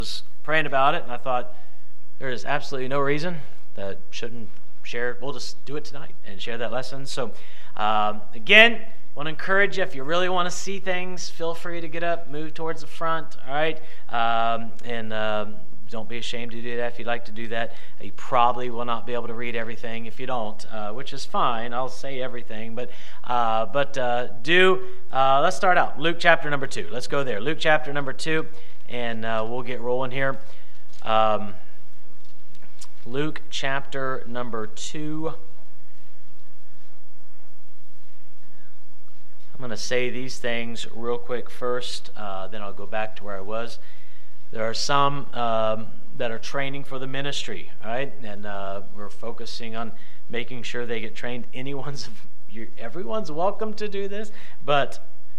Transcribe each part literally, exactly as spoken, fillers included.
was praying about it, and I thought there is absolutely no reason that shouldn't share. We'll just do it tonight and share that lesson. So um, again, want to encourage you, if you really want to see things, feel free to get up, move towards the front, all right? Um, and um, don't be ashamed to do that if you'd like to do that. You probably will not be able to read everything if you don't, uh, which is fine. I'll say everything, but uh, but uh, do. Uh, let's start out. Luke chapter number two. Let's go there. Luke chapter number two, and uh, we'll get rolling here. Um, Luke chapter number two. I'm going to say these things real quick first, uh, then I'll go back to where I was. There are some um, that are training for the ministry, right? And uh, we're focusing on making sure they get trained. Anyone's, you, everyone's welcome to do this, but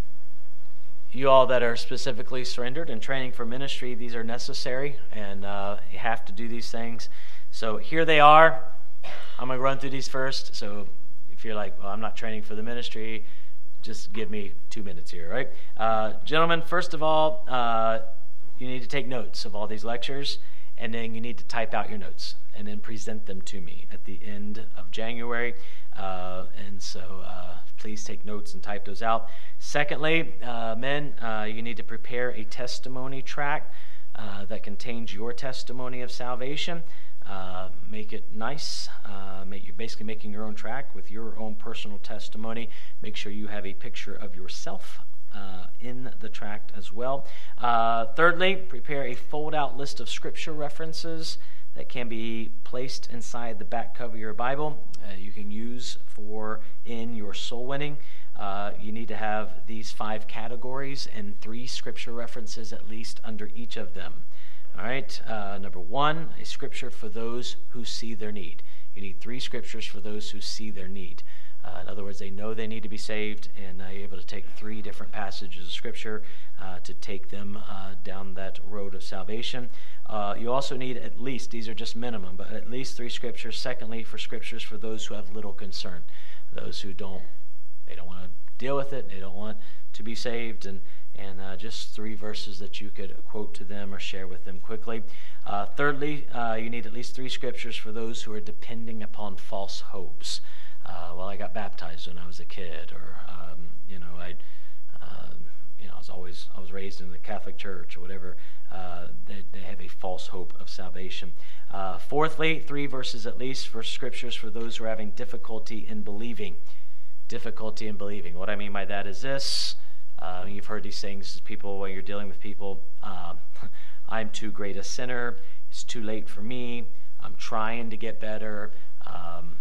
you all that are specifically surrendered and training for ministry, these are necessary, and uh, you have to do these things. So here they are. I'm going to run through these first. So if you're like, well, I'm not training for the ministry, just give me two minutes here, right? Uh, gentlemen, first of all, uh, you need to take notes of all these lectures, and then you need to type out your notes and then present them to me at the end of January. Uh, and so uh, please take notes and type those out. Secondly, uh, men, uh, you need to prepare a testimony tract uh, that contains your testimony of salvation. Uh, make it nice. Uh, make, you're basically making your own tract with your own personal testimony. Make sure you have a picture of yourself Uh, in the tract as well. Uh, thirdly, prepare a fold-out list of scripture references that can be placed inside the back cover of your Bible. Uh, you can use for in your soul winning. Uh, you need to have these five categories and three scripture references at least under each of them. All right. Uh, number one, a scripture for those who see their need. You need three scriptures for those who see their need. Uh, in other words, they know they need to be saved, and uh, you're able to take three different passages of Scripture uh, to take them uh, down that road of salvation. Uh, you also need at least, these are just minimum, but at least three Scriptures. Secondly, for Scriptures for those who have little concern, those who don't, they don't want to deal with it, they don't want to be saved, and and uh, just three verses that you could quote to them or share with them quickly. Uh, thirdly, uh, you need at least three Scriptures for those who are depending upon false hopes. Uh, well, I got baptized when I was a kid, or um, you know, I, uh, you know, I was always I was raised in the Catholic Church, or whatever. Uh, they, they have a false hope of salvation. Uh, fourthly, three verses at least for scriptures for those who are having difficulty in believing. Difficulty in believing. What I mean by that is this: uh, you've heard these things, people when you're dealing with people. Uh, I'm too great a sinner. It's too late for me. I'm trying to get better. Um,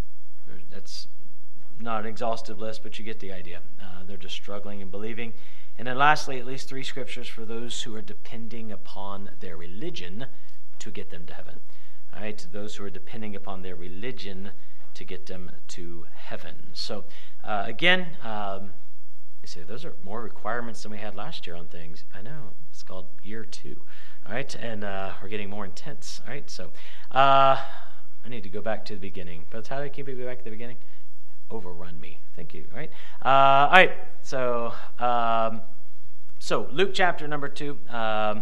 That's not an exhaustive list, but you get the idea. Uh, they're just struggling and believing. And then lastly, at least three scriptures for those who are depending upon their religion to get them to heaven. All right, those who are depending upon their religion to get them to heaven. So uh, again, um, you say those are more requirements than we had last year on things. I know, it's called year two. All right, and uh, we're getting more intense. All right, so... Uh, I need to go back to the beginning. But how do I keep it back to the beginning? Overrun me. Thank you. All right. Uh, all right. So, um, so Luke chapter number two, um,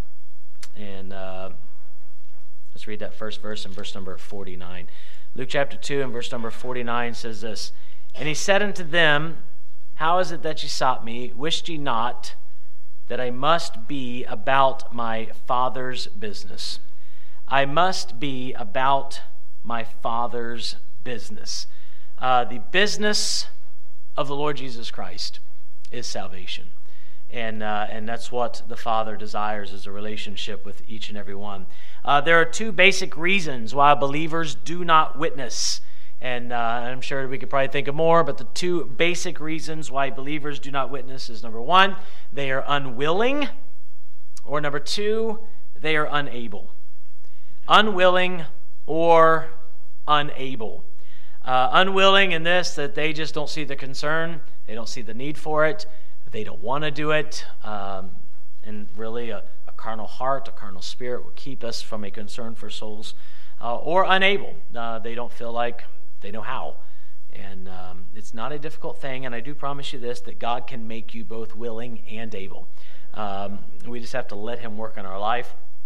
and uh, let's read that first verse in verse number forty-nine. Luke chapter two and verse number forty-nine says this: "And he said unto them, How is it that ye sought me? Wist ye not that I must be about my Father's business? I must be about my Father's business." Uh, the business of the Lord Jesus Christ is salvation. And uh, and that's what the Father desires, is a relationship with each and every one. Uh, there are two basic reasons why believers do not witness. And uh, I'm sure we could probably think of more, but the two basic reasons why believers do not witness is, number one, they are unwilling, or number two, they are unable. Unwilling or unable. Uh, unwilling in this, that they just don't see the concern, they don't see the need for it, they don't want to do it, um, and really a, a carnal heart, a carnal spirit will keep us from a concern for souls. Uh, or unable, uh, they don't feel like they know how. And um, it's not a difficult thing, and I do promise you this, that God can make you both willing and able. Um, we just have to let him work in our life.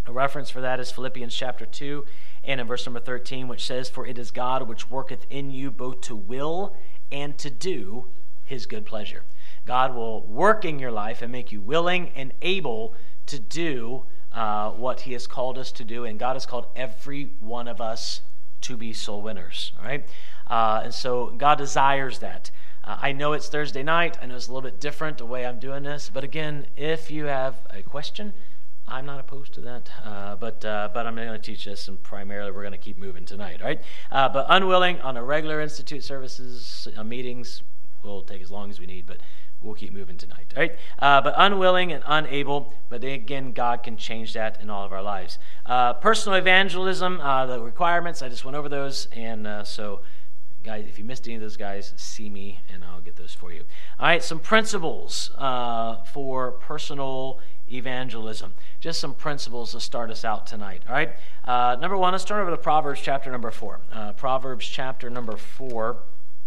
A reference for that is Philippians chapter two and in verse number thirteen, which says, "For it is God which worketh in you both to will and to do his good pleasure." God will work in your life and make you willing and able to do uh, what he has called us to do. And God has called every one of us to be soul winners. All right? Uh, and so God desires that. Uh, I know it's Thursday night. I know it's a little bit different the way I'm doing this. But again, if you have a question, I'm not opposed to that, uh, but uh, but I'm going to teach this, and primarily we're going to keep moving tonight, right? Uh, but unwilling on a regular institute services uh, meetings will take as long as we need, but we'll keep moving tonight, right? Uh, but unwilling and unable, but again, God can change that in all of our lives. Uh, personal evangelism, uh, the requirements, I just went over those, and uh, so guys, if you missed any of those guys, see me, and I'll get those for you. All right, some principles uh, for personal evangelism. Just some principles to start us out tonight. All right. Uh, number one, let's turn over to Proverbs chapter number four. Uh, Proverbs chapter number four,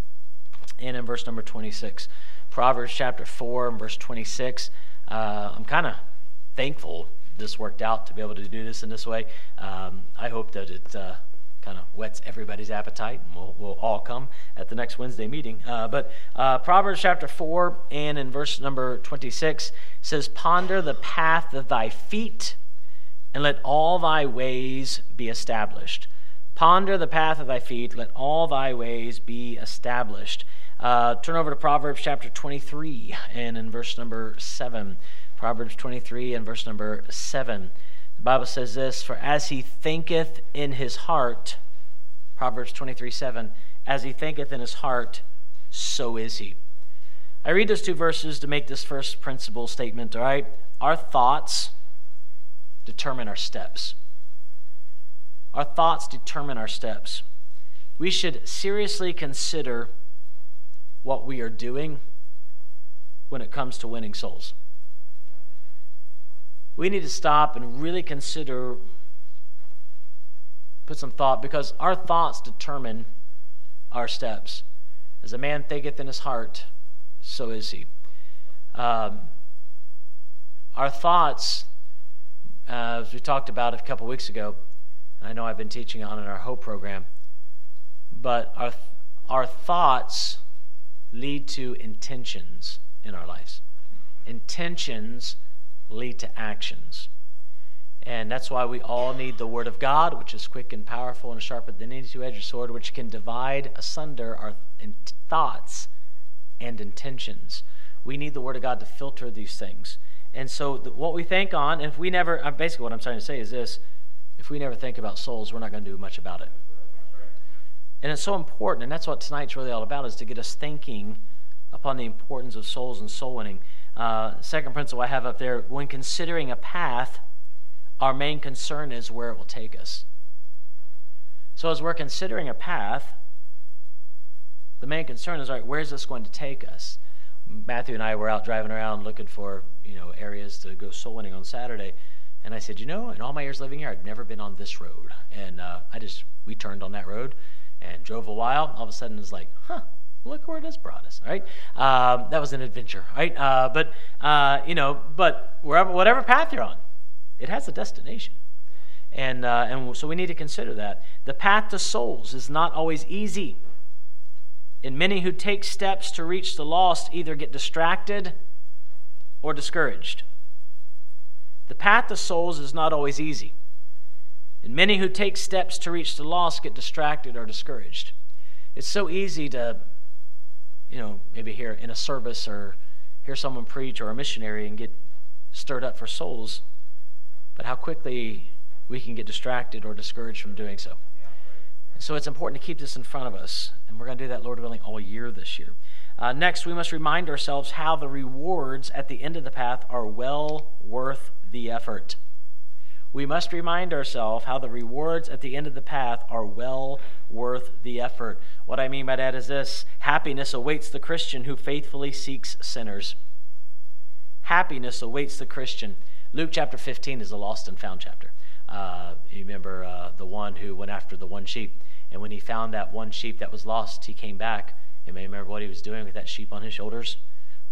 and in verse number twenty-six. Proverbs chapter four and verse twenty-six. Uh, I'm kind of thankful this worked out to be able to do this in this way. Um, I hope that it uh, kind of whets everybody's appetite, and we'll, we'll all come at the next Wednesday meeting. Uh, but uh, Proverbs chapter four and in verse number twenty-six says, "Ponder the path of thy feet, and let all thy ways be established." Ponder the path of thy feet, let all thy ways be established. Uh, turn over to Proverbs chapter twenty-three and in verse number seven. Proverbs twenty-three and verse number seven. The Bible says this, "For as he thinketh in his heart," Proverbs twenty-three seven, "as he thinketh in his heart, so is he." I read those two verses to make this first principle statement, all right? Our thoughts determine our steps. Our thoughts determine our steps. We should seriously consider what we are doing when it comes to winning souls. We need to stop and really consider, put some thought, because our thoughts determine our steps. As a man thinketh in his heart, so is he. Um, our thoughts, uh, as we talked about a couple weeks ago, and I know I've been teaching on in our Hope program, but our our thoughts lead to intentions in our lives. Intentions lead to actions. And that's why we all need the Word of God, which is quick and powerful and sharper than any two-edged sword, which can divide asunder our thoughts and intentions. We need the Word of God to filter these things. And so the, what we think on, if we never, uh, basically what I'm trying to say is this, if we never think about souls, we're not going to do much about it. And it's so important, and that's what tonight's really all about, is to get us thinking upon the importance of souls and soul winning. Uh, second principle I have up there, when considering a path, our main concern is where it will take us. So as we're considering a path, the main concern is, all right, where's this going to take us? Matthew and I were out driving around looking for, you know, areas to go soul winning on Saturday. And I said, you know, in all my years living here, I've never been on this road. And uh, I just, we turned on that road and drove a while. All of a sudden, it's like, huh, look where it has brought us, right? Um, that was an adventure, right? Uh, but, uh, you know, but wherever, whatever path you're on, it has a destination. And, uh, and so we need to consider that. The path to souls is not always easy. And many who take steps to reach the lost either get distracted or discouraged. The path to souls is not always easy. And many who take steps to reach the lost get distracted or discouraged. It's so easy to, you know, maybe hear in a service or hear someone preach or a missionary and get stirred up for souls, but how quickly we can get distracted or discouraged from doing so. So it's important to keep this in front of us, and we're going to do that, Lord willing, all year this year. Uh, next, we must remind ourselves how the rewards at the end of the path are well worth the effort. We must remind ourselves how the rewards at the end of the path are well worth the effort. What I mean by that is this: happiness awaits the Christian who faithfully seeks sinners. Happiness awaits the Christian. Luke chapter fifteen is the lost and found chapter. Uh, you remember uh, the one who went after the one sheep, and when he found that one sheep that was lost, he came back. You may remember what he was doing with that sheep on his shoulders,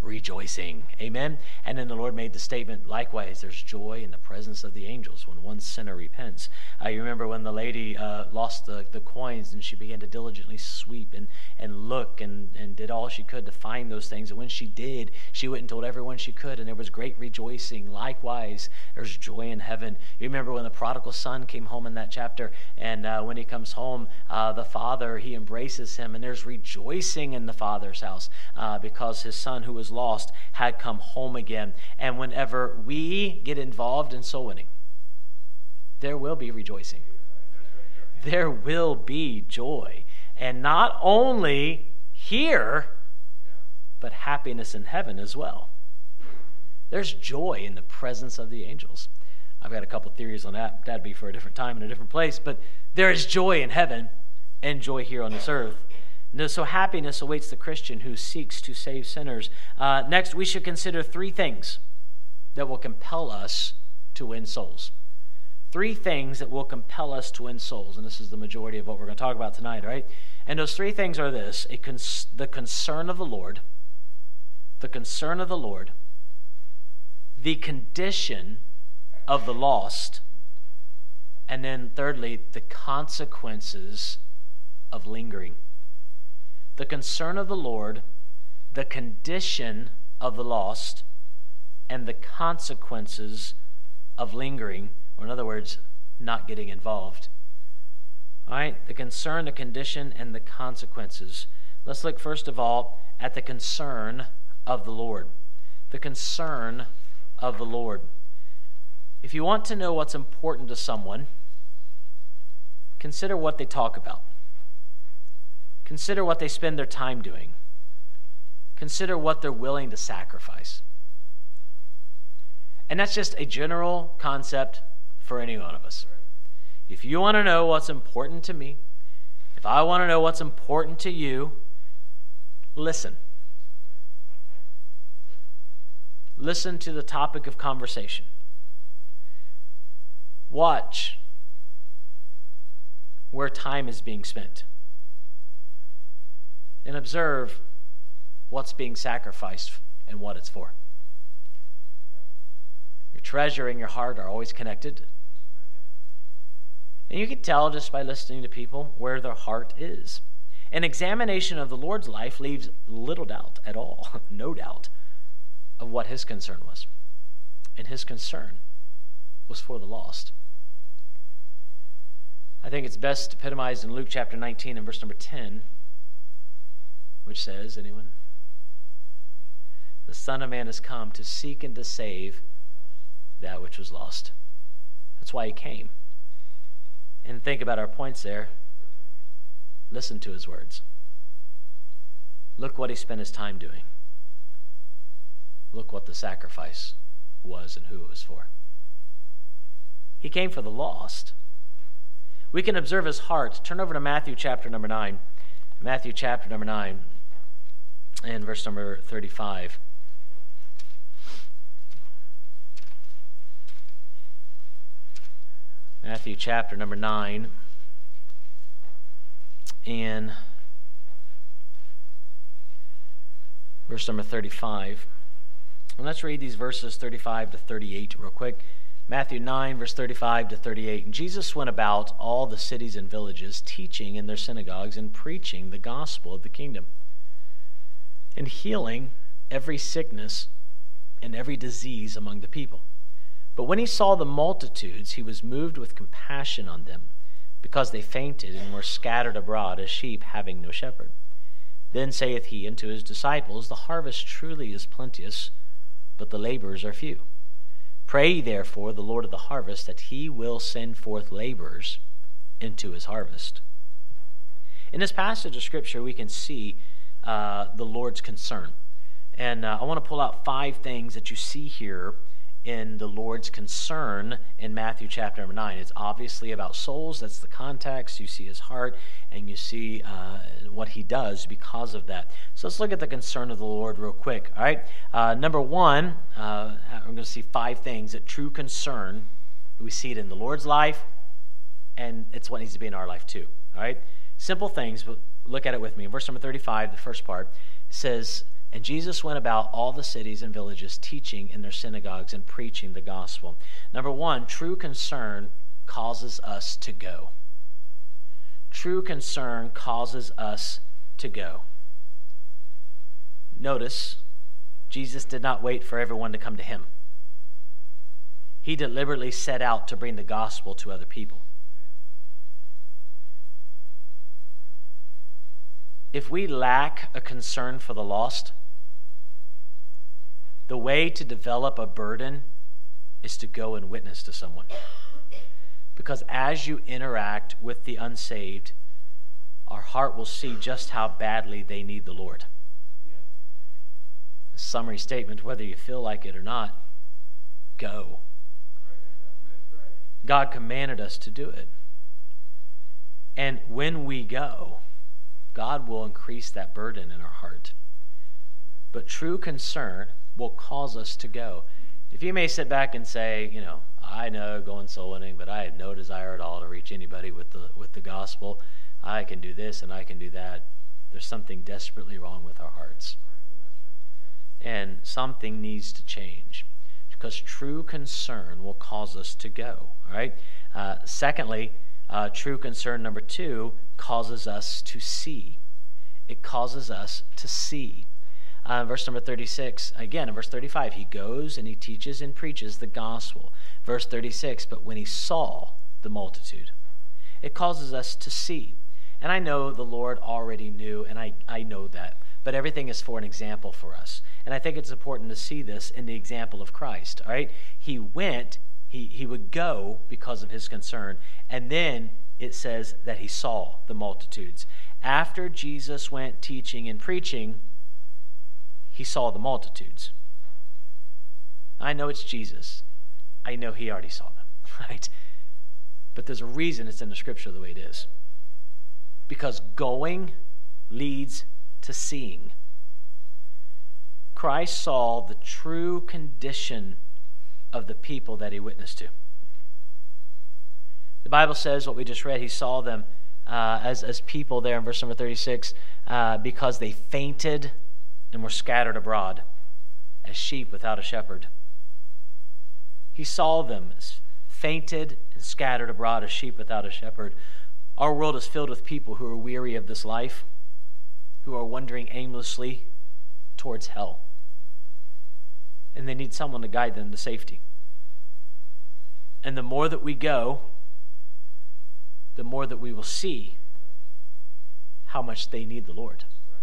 rejoicing. Amen? And then the Lord made the statement, likewise, there's joy in the presence of the angels when one sinner repents. I remember when the lady uh, lost the, the coins and she began to diligently sweep and, and look and, and did all she could to find those things. And when she did, she went and told everyone she could, and there was great rejoicing. Likewise, there's joy in heaven. You remember when the prodigal son came home in that chapter, and uh, when he comes home, uh, the father, he embraces him, and there's rejoicing in the father's house uh, because his son who was lost had come home again. And whenever we get involved in soul winning, there will be rejoicing. There will be joy. And not only here, but happiness in heaven as well. There's joy in the presence of the angels. I've got a couple theories on that. That'd be for a different time and a different place. But there is joy in heaven and joy here on this earth. So happiness awaits the Christian who seeks to save sinners. Uh, next, we should consider three things that will compel us to win souls. Three things that will compel us to win souls. And this is the majority of what we're going to talk about tonight, all right? And those three things are this: a cons- the concern of the Lord, the concern of the Lord, the condition of the lost, and then thirdly, the consequences of lingering. The concern of the Lord, the condition of the lost, and the consequences of lingering, or in other words, not getting involved. All right, the concern, the condition, and the consequences. Let's look first of all at the concern of the Lord. The concern of the Lord. If you want to know what's important to someone, consider what they talk about. Consider what they spend their time doing. Consider what they're willing to sacrifice. And that's just a general concept for any one of us. If you want to know what's important to me, if I want to know what's important to you, listen. Listen to the topic of conversation. Watch where time is being spent. And observe what's being sacrificed and what it's for. Your treasure and your heart are always connected. And you can tell just by listening to people where their heart is. An examination of the Lord's life leaves little doubt at all, no doubt, of what his concern was. And his concern was for the lost. I think it's best epitomized in Luke chapter nineteen and verse number ten, which says, anyone? The Son of Man has come to seek and to save that which was lost. That's why he came. And think about our points there. Listen to his words. Look what he spent his time doing. Look what the sacrifice was and who it was for. He came for the lost. We can observe his heart. Turn over to Matthew chapter number nine. Matthew chapter number nine and verse number thirty-five. Matthew chapter number nine and verse number thirty-five. And let's read these verses thirty-five to thirty-eight real quick. Matthew nine, verse thirty-five to thirty-eight. And Jesus went about all the cities and villages, teaching in their synagogues and preaching the gospel of the kingdom, and healing every sickness and every disease among the people. But when he saw the multitudes, he was moved with compassion on them, because they fainted and were scattered abroad as sheep having no shepherd. Then saith he unto his disciples, the harvest truly is plenteous, but the laborers are few. Pray ye therefore the Lord of the harvest that he will send forth laborers into his harvest. In this passage of Scripture, we can see uh, the Lord's concern. And uh, I want to pull out five things that you see here in the Lord's concern in Matthew chapter number nine. It's obviously about souls. That's the context. You see his heart, and you see uh, what he does because of that. So let's look at the concern of the Lord real quick. All right. Uh, number one, uh, we're going to see five things that true concern. We see it in the Lord's life, and it's what needs to be in our life too. All right. Simple things, but look at it with me. In verse number thirty-five, the first part says, And Jesus went about all the cities and villages, teaching in their synagogues and preaching the gospel. Number one, true concern causes us to go. True concern causes us to go. Notice, Jesus did not wait for everyone to come to him. He deliberately set out to bring the gospel to other people. If we lack a concern for the lost, the way to develop a burden is to go and witness to someone. Because as you interact with the unsaved, our heart will see just how badly they need the Lord. A summary statement, whether you feel like it or not, go. God commanded us to do it. And when we go, God will increase that burden in our heart. But true concern will cause us to go. If you may sit back and say, you know, I know going soul winning, but I have no desire at all to reach anybody with the with the gospel. I can do this and I can do that. There's something desperately wrong with our hearts. And something needs to change. Because true concern will cause us to go. All right. Uh, secondly, uh, true concern number two causes us to see. It causes us to see. Uh, verse number thirty-six, again, in verse thirty-five, he goes and he teaches and preaches the gospel. Verse thirty-six, but when he saw the multitude, it causes us to see. And I know the Lord already knew, and I, I know that, but everything is for an example for us. And I think it's important to see this in the example of Christ, all right? He went, he, he would go because of his concern, and then it says that he saw the multitudes. After Jesus went teaching and preaching, he saw the multitudes. I know it's Jesus. I know he already saw them, right? But there's a reason it's in the scripture the way it is. Because going leads to seeing. Christ saw the true condition of the people that he witnessed to. The Bible says, what we just read, he saw them uh, as, as people there in verse number thirty-six, uh, because they fainted and were scattered abroad as sheep without a shepherd. He saw them as fainted and scattered abroad as sheep without a shepherd. Our world is filled with people who are weary of this life, who are wandering aimlessly towards hell. And they need someone to guide them to safety. And the more that we go, the more that we will see how much they need the Lord.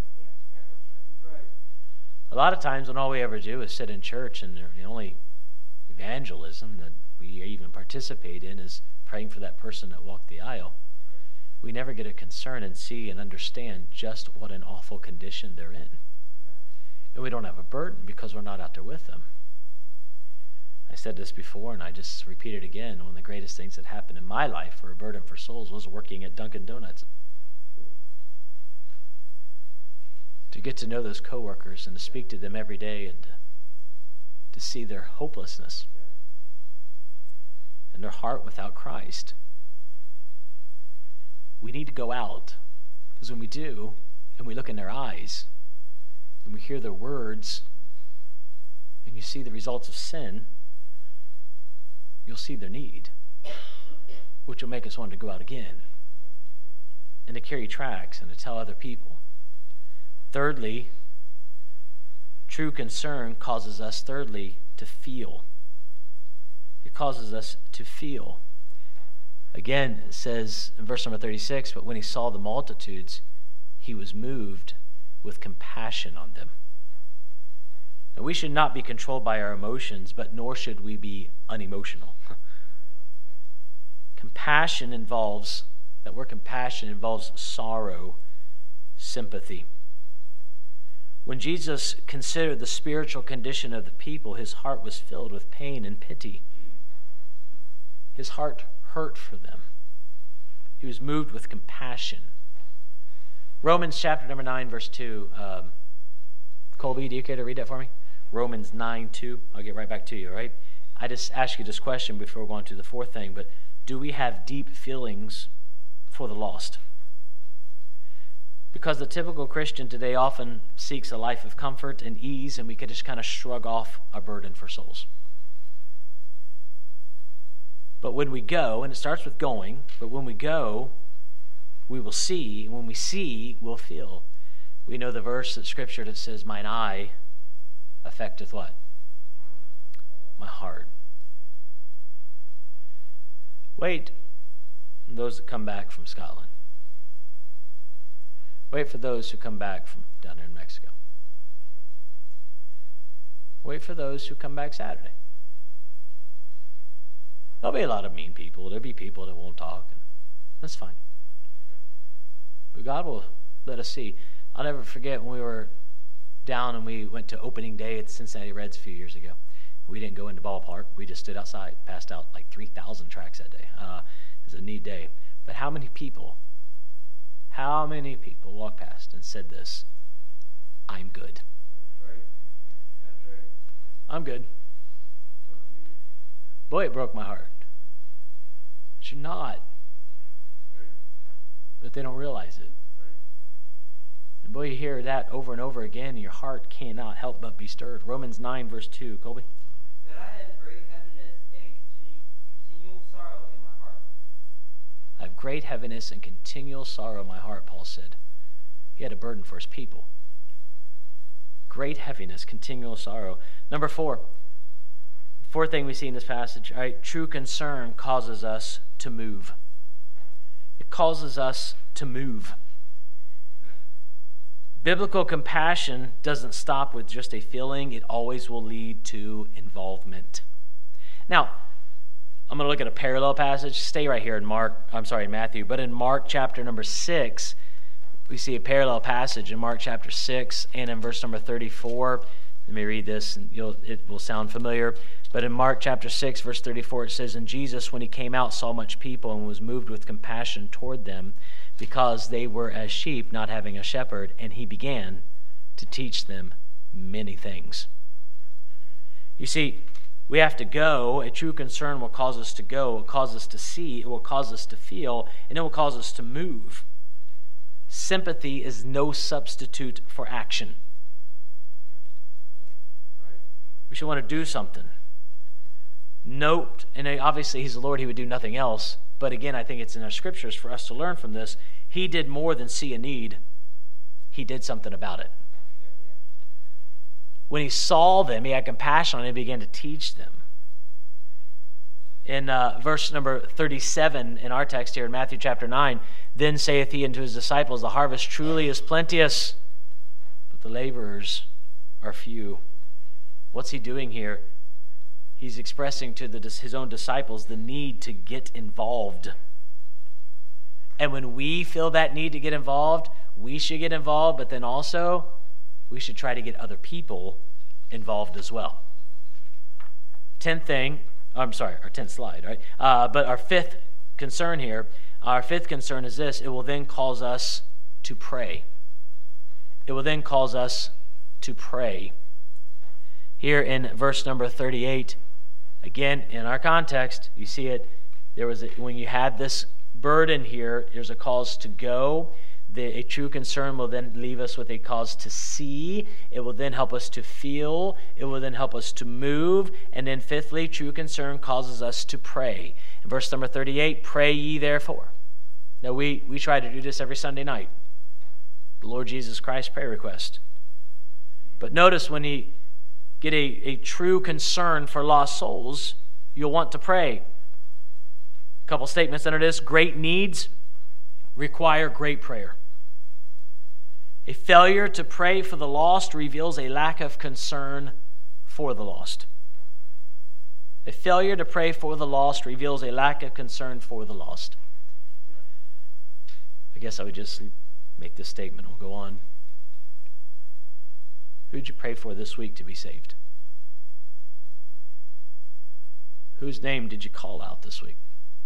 A lot of times when all we ever do is sit in church and the only evangelism that we even participate in is praying for that person that walked the aisle, we never get a concern and see and understand just what an awful condition they're in. And we don't have a burden because we're not out there with them. I said this before and I just repeat it again. One of the greatest things that happened in my life for a burden for souls was working at Dunkin' Donuts. To get to know those coworkers and to speak to them every day and to, to see their hopelessness and their heart without Christ. We need to go out, because when we do, and we look in their eyes, and we hear their words, and you see the results of sin, you'll see their need, which will make us want to go out again and to carry tracts and to tell other people. Thirdly, true concern causes us, thirdly, to feel. It causes us to feel. Again, it says in verse number thirty-six, but when he saw the multitudes, he was moved with compassion on them. Now, we should not be controlled by our emotions, but nor should we be unemotional. Compassion involves, that word compassion involves sorrow, sympathy. When Jesus considered the spiritual condition of the people, his heart was filled with pain and pity. His heart hurt for them. He was moved with compassion. Romans chapter number nine, verse two. Um, Colby, do you care to read that for me? Romans nine, two. I'll get right back to you, all right? I just ask you this question before we go on to the fourth thing, but do we have deep feelings for the lost? Because the typical Christian today often seeks a life of comfort and ease, and we could just kind of shrug off a burden for souls. But when we go, and it starts with going, but when we go, we will see, and when we see, we'll feel. We know the verse of Scripture that says, mine eye affecteth what? My heart. Wait, those that come back from Scotland. Wait for those who come back from down there in Mexico. Wait for those who come back Saturday. There'll be a lot of mean people. There'll be people that won't talk. And that's fine. But God will let us see. I'll never forget when we were down and we went to opening day at the Cincinnati Reds a few years ago. We didn't go into the ballpark. We just stood outside, passed out like three thousand tracts that day. Uh, it was a neat day. But how many people, how many people walked past and said this, I'm good. That's right. That's right. I'm good. Boy, it broke my heart. But you're not. Right. But they don't realize it. Right. And boy, you hear that over and over again, and your heart cannot help but be stirred. Romans nine, verse two. Colby? That I have great heaviness and continu- continual sorrow in my heart. I have great heaviness and continual sorrow in my heart, Paul said. He had a burden for his people. Great heaviness, continual sorrow. Number four. Fourth thing we see in this passage, all right, true concern causes us to move. It causes us to move. Biblical compassion doesn't stop with just a feeling. It always will lead to involvement. Now, I'm going to look at a parallel passage. Stay right here in Mark, I'm sorry, in Matthew. But in Mark chapter number six, we see a parallel passage in Mark chapter six and in verse number thirty-four. Let me read this, and you'll, it will sound familiar. But in Mark chapter six, verse thirty-four, it says, And Jesus, when he came out, saw much people and was moved with compassion toward them, because they were as sheep, not having a shepherd, and he began to teach them many things. You see, we have to go. A true concern will cause us to go. It will cause us to see. It will cause us to feel. And it will cause us to move. Sympathy is no substitute for action. We should want to do something. Note, and obviously he's the Lord, he would do nothing else. But again, I think it's in our scriptures for us to learn from this. He did more than see a need. He did something about it. When he saw them, he had compassion on them and began to teach them. In uh, verse number thirty-seven in our text here in Matthew chapter nine, Then saith he unto his disciples, The harvest truly is plenteous, but the laborers are few. What's he doing here? He's expressing to the, his own disciples the need to get involved. And when we feel that need to get involved, we should get involved, but then also we should try to get other people involved as well. Tenth thing, I'm sorry, our tenth slide, right? Uh, but our fifth concern here, our fifth concern is this: it will then cause us to pray. It will then cause us to pray. Here in verse number thirty-eight, again, in our context, you see it, there was a, when you had this burden here, there's a cause to go. The, a true concern will then leave us with a cause to see. It will then help us to feel. It will then help us to move. And then fifthly, true concern causes us to pray. In verse number thirty-eight, pray ye therefore. Now we, we try to do this every Sunday night. The Lord Jesus Christ prayer request. But notice when you get a, a true concern for lost souls, you'll want to pray. A couple statements under this. Great needs require great prayer. A failure to pray for the lost reveals a lack of concern for the lost. A failure to pray for the lost reveals a lack of concern for the lost. I guess I would just make this statement. We'll go on. Who did you pray for this week to be saved? Whose name did you call out this week?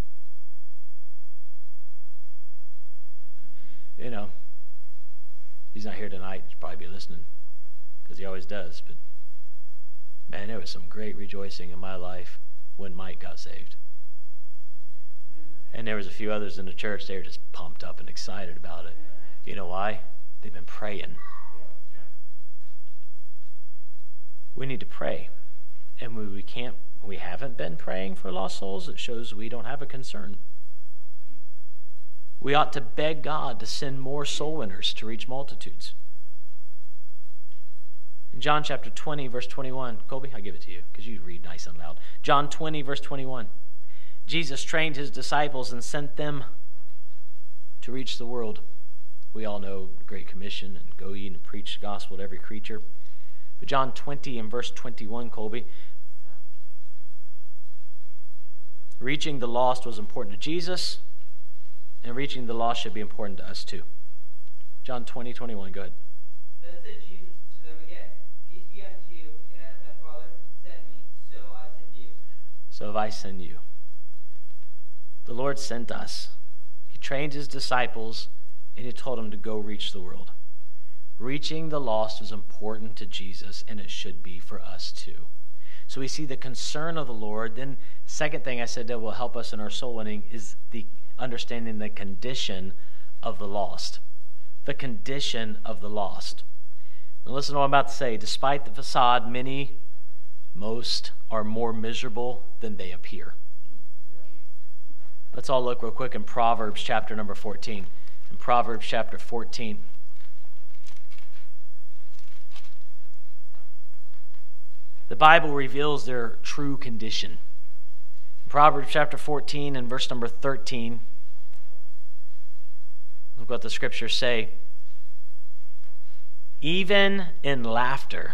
You know, he's not here tonight. He'll probably be listening because he always does. But man, there was some great rejoicing in my life when Mike got saved. And there was a few others in the church. They were just pumped up and excited about it. You know why? They've been praying. We need to pray. And when we can't, we haven't been praying for lost souls, it shows we don't have a concern. We ought to beg God to send more soul winners to reach multitudes. In John chapter twenty, verse twenty-one, Colby, I give it to you because you read nice and loud. John twenty, verse twenty-one. Jesus trained his disciples and sent them to reach the world. We all know the Great Commission and go ye and preach the gospel to every creature. But John twenty and verse twenty-one, Colby, reaching the lost was important to Jesus, and reaching the lost should be important to us too. John twenty, twenty-one, go ahead. Then said Jesus to them again, Peace be unto you, and as my Father sent me, so I send you. So if I send you. The Lord sent us. He trained his disciples, and he told them to go reach the world. Reaching the lost is important to Jesus, and it should be for us too. So we see the concern of the Lord. Then second thing I said that will help us in our soul winning is the understanding the condition of the lost. The condition of the lost. Now listen to what I'm about to say. Despite the facade, many, most are more miserable than they appear. Let's all look real quick in Proverbs chapter number fourteen. In Proverbs chapter fourteen. The Bible reveals their true condition. In Proverbs chapter fourteen and verse number thirteen, look what the scriptures say. Even in laughter,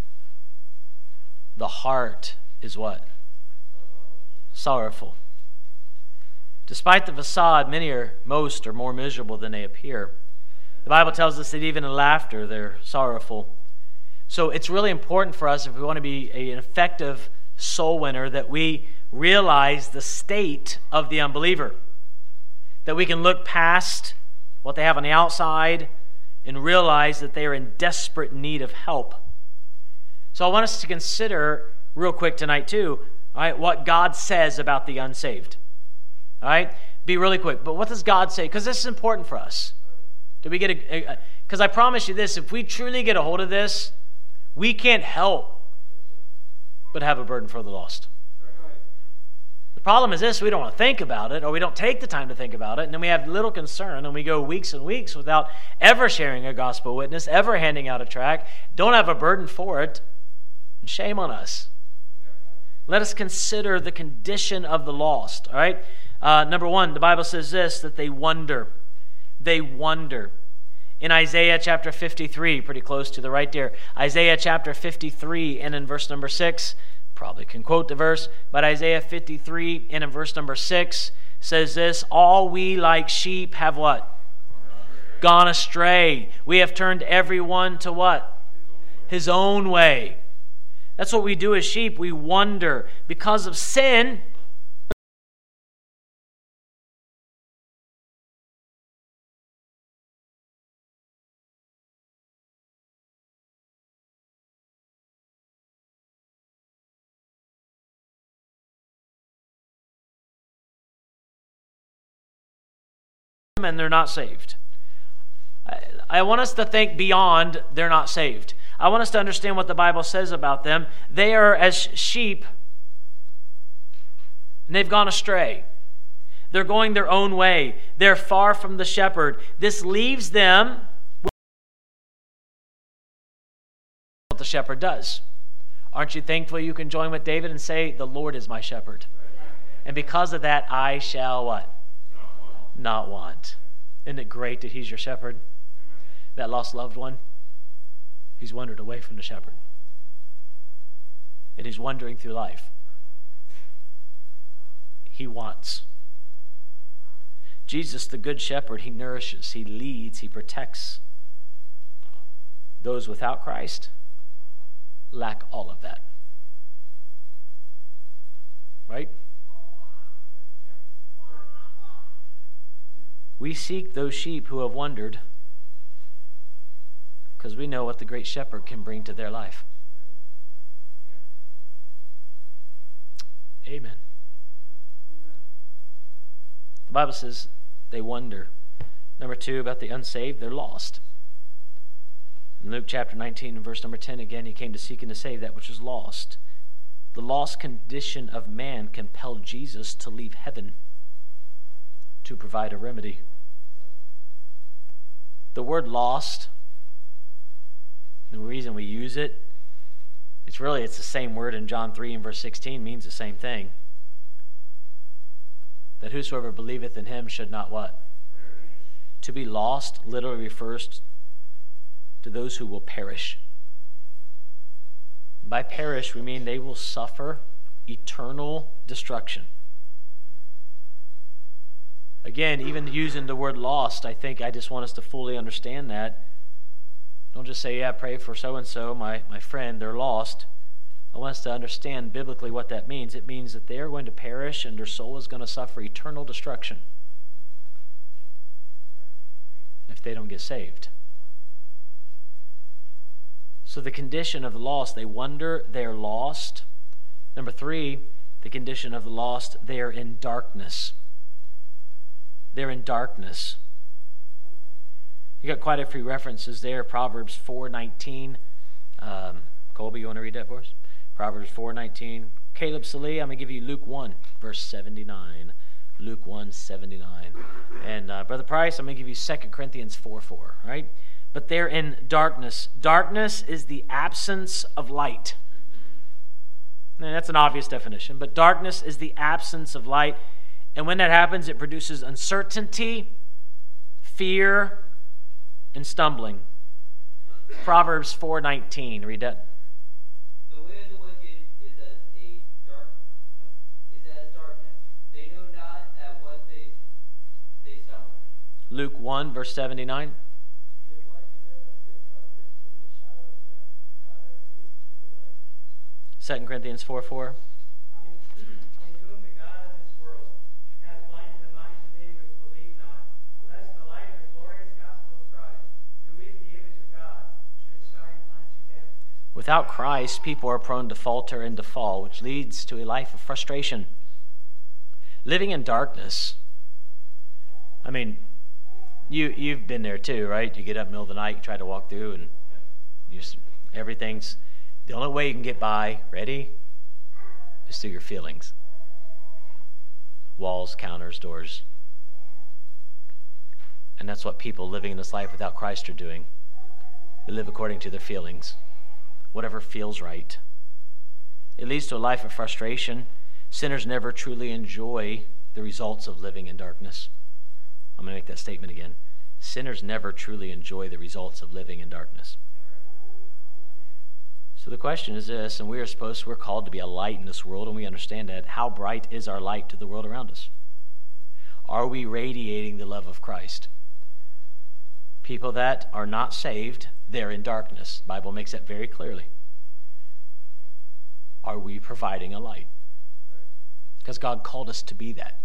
the heart is what? Sorrowful. Despite the facade, many or most are more miserable than they appear. The Bible tells us that even in laughter, they're sorrowful. So it's really important for us, if we want to be an effective soul winner, that we realize the state of the unbeliever. That we can look past what they have on the outside and realize that they are in desperate need of help. So I want us to consider real quick tonight too, all right, what God says about the unsaved. All right? Be really quick. But what does God say? Because this is important for us. Do we get a... Because I promise you this, if we truly get a hold of this, we can't help but have a burden for the lost. The problem is this, we don't want to think about it, or we don't take the time to think about it, and then we have little concern, and we go weeks and weeks without ever sharing a gospel witness, ever handing out a tract, don't have a burden for it, and shame on us. Let us consider the condition of the lost, all right? Uh, number one, the Bible says this, that they wonder. They wonder. In Isaiah chapter fifty-three, pretty close to the right there, Isaiah chapter fifty-three and in verse number six, probably can quote the verse, but Isaiah fifty-three and in verse number six says this, all we like sheep have what? Gone astray. We have turned everyone to what? His own way. That's what we do as sheep. We wonder. Because of sin, and they're not saved. I, I want us to think beyond they're not saved. I want us to understand what the Bible says about them. They are as sheep, and they've gone astray. They're going their own way. They're far from the shepherd. This leaves them with what the shepherd does. Aren't you thankful you can join with David and say, the Lord is my shepherd? And because of that, I shall what? Not want. Isn't it great that he's your shepherd? That lost loved one, he's wandered away from the shepherd. And he's wandering through life. He wants. Jesus, the good shepherd, he nourishes, he leads, he protects. Those without Christ lack all of that. Right? We seek those sheep who have wandered because we know what the great shepherd can bring to their life. Amen. The Bible says they wonder. Number two, about the unsaved, they're lost. In Luke chapter nineteen and verse number ten, again, he came to seek and to save that which was lost. The lost condition of man compelled Jesus to leave heaven to provide a remedy. The word lost, the reason we use it, it's really, it's the same word in John three and verse sixteen, means the same thing. That whosoever believeth in him should not what? To be lost literally refers to those who will perish. By perish, we mean they will suffer eternal destruction. Again, even using the word lost, I think I just want us to fully understand that. Don't just say, yeah, pray for so-and-so, my, my friend, they're lost. I want us to understand biblically what that means. It means that they are going to perish and their soul is going to suffer eternal destruction if they don't get saved. So the condition of the lost, they wonder, they're lost. Number three, the condition of the lost, they're in darkness. They're in darkness. You got quite a few references there. Proverbs four nineteen. Um, Colby, you want to read that for us? Proverbs four nineteen. Caleb Salee, I'm going to give you Luke one, verse seventy-nine. Luke one, seventy-nine. And uh, Brother Price, I'm going to give you Second Corinthians four four, right? But they're in darkness. Darkness is the absence of light. And that's an obvious definition, but darkness is the absence of light. And when that happens, it produces uncertainty, fear, and stumbling. Proverbs four nineteen, read that. The way of the wicked is as a dark is as darkness. They know not at what they they stumble. Luke one, verse seventy-nine. Second Corinthians four four. In whom the God of this world hath blinded the minds of them which believe not, lest the light of the glorious gospel of Christ, who is the image of God, should shine unto them. Without Christ, people are prone to falter and to fall, which leads to a life of frustration. Living in darkness. I mean, you, you've been there too, right? You get up in the middle of the night, you try to walk through, and you just, everything's... The only way you can get by, ready, is through your feelings. Walls, counters, doors. And that's what people living in this life without Christ are doing. They live according to their feelings. Whatever feels right. It leads to a life of frustration. Sinners never truly enjoy the results of living in darkness. I'm going to make that statement again. Sinners never truly enjoy the results of living in darkness. So the question is this, and we are supposed, we're called to be a light in this world, and we understand that. How bright is our light to the world around us? Are we radiating the love of Christ? People that are not saved, they're in darkness. The Bible makes that very clearly. Are we providing a light? Because God called us to be that.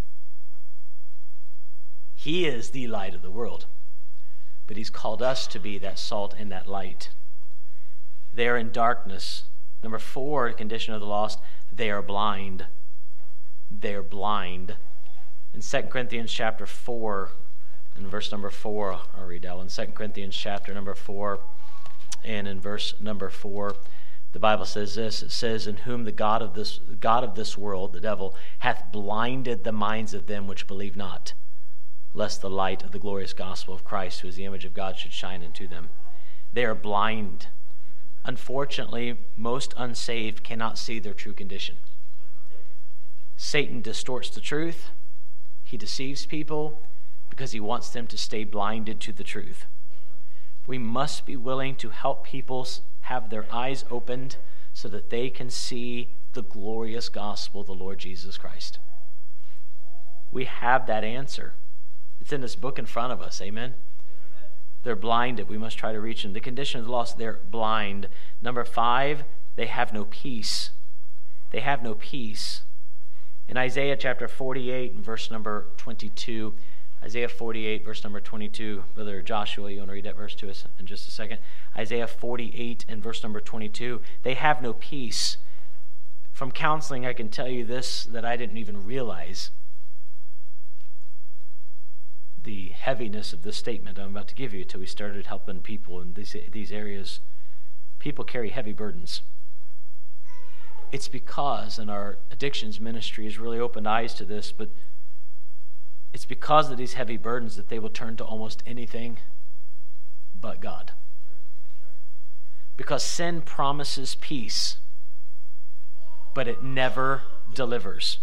He is the light of the world, but He's called us to be that salt and that light. They are in darkness. Number four, condition of the lost, they are blind. They are blind. In Second Corinthians chapter four, in verse number four, I'll read that one. Second Corinthians chapter number four, and in verse number four, the Bible says this. It says, in whom the God of this God of this world, the devil, hath blinded the minds of them which believe not, lest the light of the glorious gospel of Christ, who is the image of God, should shine into them. They are blind. Unfortunately, most unsaved cannot see their true condition. Satan distorts the truth. He deceives people because he wants them to stay blinded to the truth. We must be willing to help people have their eyes opened so that they can see the glorious gospel of the Lord Jesus Christ. We have that answer. It's in this book in front of us. Amen? They're blinded. We must try to reach them. The condition of the lost, they're blind. Number five, they have no peace. They have no peace. In Isaiah chapter forty-eight, verse number twenty-two, Isaiah forty-eight, verse number twenty-two, Brother Joshua, you want to read that verse to us in just a second? Isaiah forty-eight and verse number twenty-two, they have no peace. From counseling, I can tell you this, that I didn't even realize. The heaviness of this statement I'm about to give you until we started helping people in these, these areas. People carry heavy burdens. It's because, and our addictions ministry has really opened eyes to this, but it's because of these heavy burdens that they will turn to almost anything but God. Because sin promises peace, but it never delivers.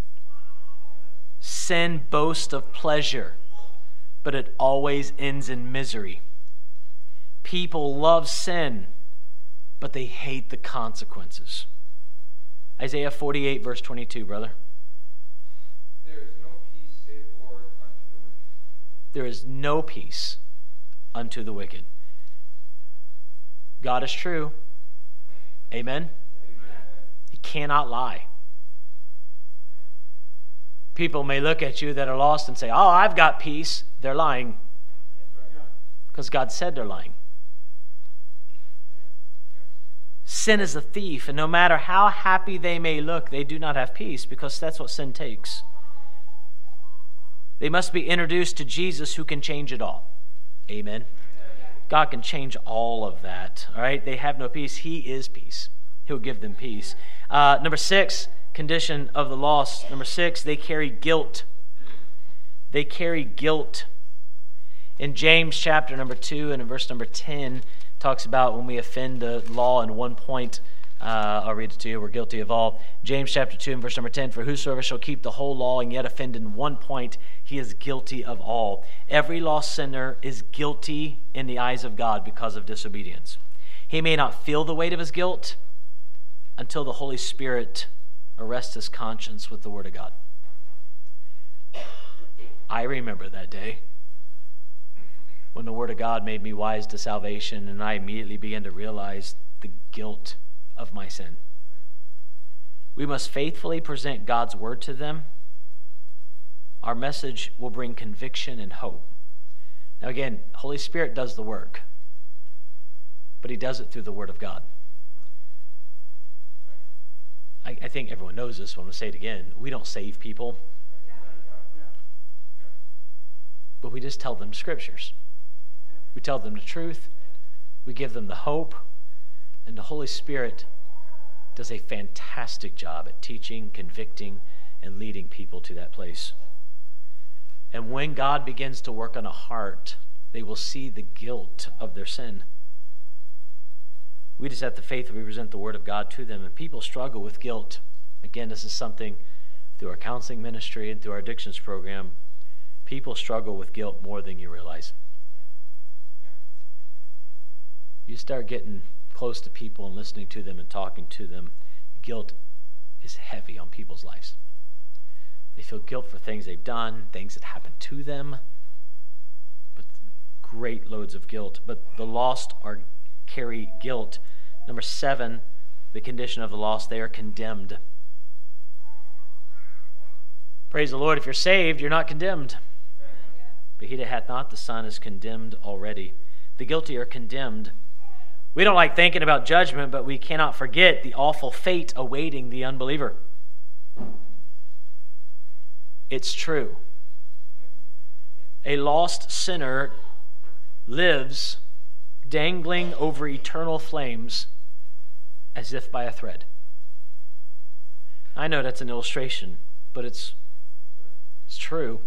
Sin boasts of pleasure, but it always ends in misery. People love sin, but they hate the consequences. Isaiah forty-eight, verse twenty-two, brother. There is no peace, saith the Lord, unto the wicked. There is no peace unto the wicked. God is true. Amen? Amen. He cannot lie. People may look at you that are lost and say, oh, I've got peace. They're lying. Because God said they're lying. Sin is a thief, and no matter how happy they may look, they do not have peace, because that's what sin takes. They must be introduced to Jesus, who can change it all. Amen. God can change all of that. All right? They have no peace. He is peace. He'll give them peace. Uh, number six, condition of the lost. Number six, they carry guilt. They carry guilt. In James chapter number two and in verse number ten, talks about when we offend the law in one point. Uh, I'll read it to you. We're guilty of all. James chapter two and verse number ten, for whosoever shall keep the whole law and yet offend in one point, he is guilty of all. Every lost sinner is guilty in the eyes of God because of disobedience. He may not feel the weight of his guilt until the Holy Spirit arrests his conscience with the Word of God. I remember that day when the Word of God made me wise to salvation, and I immediately began to realize the guilt of my sin. We must faithfully present God's Word to them. Our message will bring conviction and hope. Now again, Holy Spirit does the work, but He does it through the Word of God. I, I think everyone knows this, but I'm going to say it again. We don't save people, but we just tell them scriptures. We tell them the truth. We give them the hope. And the Holy Spirit does a fantastic job at teaching, convicting, and leading people to that place. And when God begins to work on a heart, they will see the guilt of their sin. We just have to faithfully present the Word of God to them. And people struggle with guilt. Again, this is something through our counseling ministry and through our addictions program. People struggle with guilt more than you realize. You start getting close to people and listening to them and talking to them, guilt is heavy on people's lives. They feel guilt for things they've done, things that happened to them, but great loads of guilt. But the lost are carry guilt. Number seven, the condition of the lost, they are condemned. Praise the Lord, if you're saved, you're not condemned. But he that hath not the Son is condemned already. The guilty are condemned. We don't like thinking about judgment, but we cannot forget the awful fate awaiting the unbeliever. It's true. A lost sinner lives dangling over eternal flames as if by a thread. I know that's an illustration, but it's, it's true.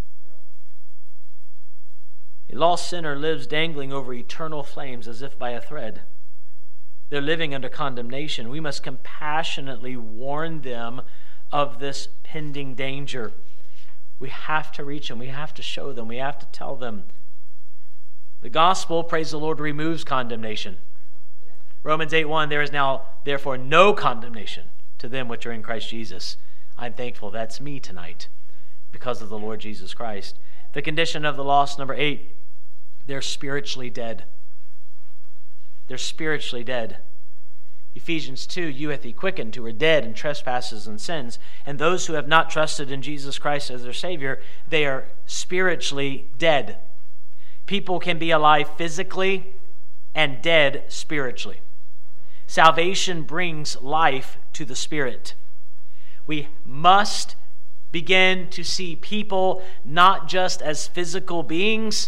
A lost sinner lives dangling over eternal flames as if by a thread. They're living under condemnation. We must compassionately warn them of this pending danger. We have to reach them. We have to show them. We have to tell them. The gospel, praise the Lord, removes condemnation. Romans eight one, there is now therefore no condemnation to them which are in Christ Jesus. I'm thankful that's me tonight because of the Lord Jesus Christ. The condition of the lost, number eight, they're spiritually dead. They're spiritually dead. Ephesians two, you hath he quickened who are dead in trespasses and sins. And those who have not trusted in Jesus Christ as their Savior, they are spiritually dead. People can be alive physically and dead spiritually. Salvation brings life to the spirit. We must begin to see people not just as physical beings,